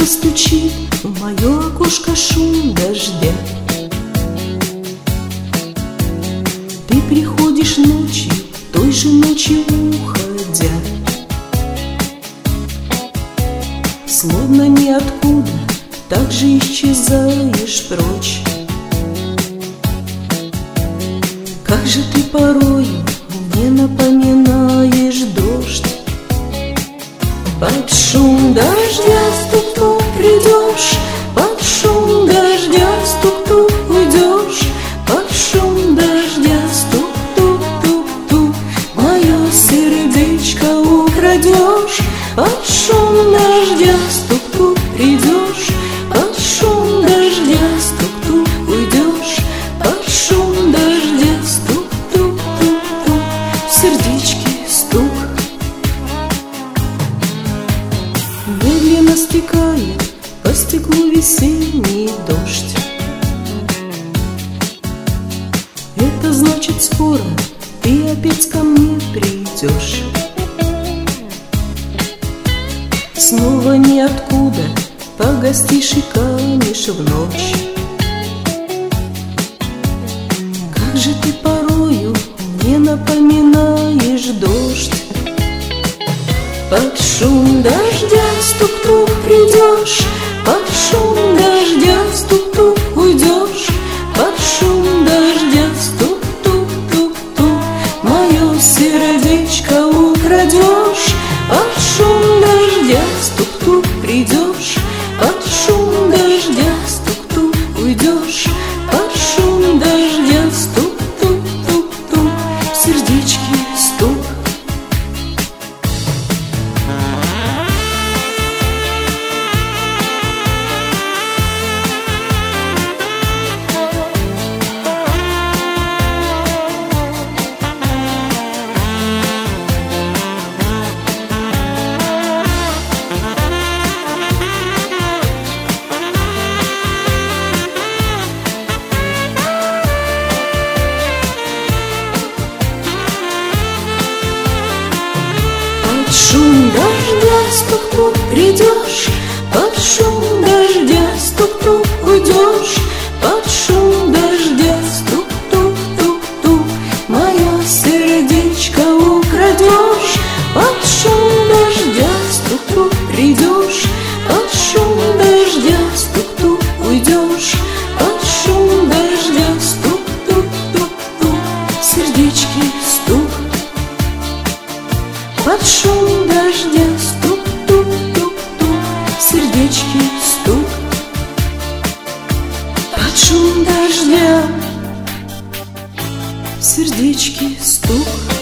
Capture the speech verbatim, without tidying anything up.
стучит в мое окошко шум дождя. Ты приходишь ночью, той же ночью уходя, словно ниоткуда, так же исчезаешь прочь. Как же ты порою мне напоминаешь дождь. Под шум дождя стук-тук придешь, под шум дождя стук-тук уйдешь, под шум дождя стук-тук-тук-тук мое сердечко украдешь. Под шум дождя стук-тук придешь, под шум дождя стук-тук уйдешь, под шум дождя стук-тук-тук-тук в сердечке стук. Медленно стекает по стеклу весенний дождь. Это значит, скоро ты опять ко мне придешь. Снова ниоткуда погостишь и канешь в ночь. Как же ты порою мне напоминаешь дождь. Под шум дождя стук-тук придешь, под шум дождя стук-тук уйдешь, под шум дождя стук-тук-тук-тук мое сердечко украдешь. Под шум дождя стук-тук придешь, под шум дождя стук-тук уйдешь, под шум дождя стук-тук-тук-тук в сердечке стук. Под шум дождя стук-тук придешь, под шум дождя стук-тук уйдешь, под шум дождя стук-тук-тук-тук мое сердечко украдешь. Под шум дождя стук-тук придешь, под шум дождя стук-тук уйдешь, под шум дождя стук-тук-тук-тук в сердечке стук. Под шум дождя стук-тук-тук-тук в сердечке стук. Под шум дождя в сердечке стук.